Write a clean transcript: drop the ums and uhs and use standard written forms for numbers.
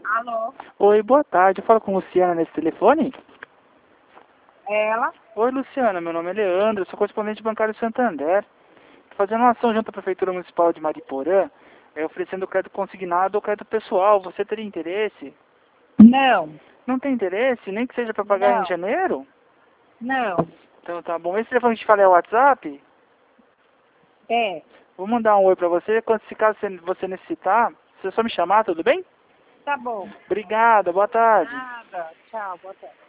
Alô? Oi, boa tarde. Eu falo com Luciana nesse telefone? Ela? Oi, Luciana. Meu nome é Leandro. Eu sou correspondente bancário de Santander. Tô fazendo uma ação junto à Prefeitura Municipal de Mariporã, oferecendo crédito consignado ou crédito pessoal. Você teria interesse? Não, Não tem interesse? Nem que seja para pagar em não, janeiro? não. Então tá bom. Esse telefone que te falei é o WhatsApp? É, Vou mandar um oi pra você. Quando, se caso você necessitar, você só me chamar, tudo bem? tá bom. Obrigado. Boa tarde. Nada. Tchau, boa tarde.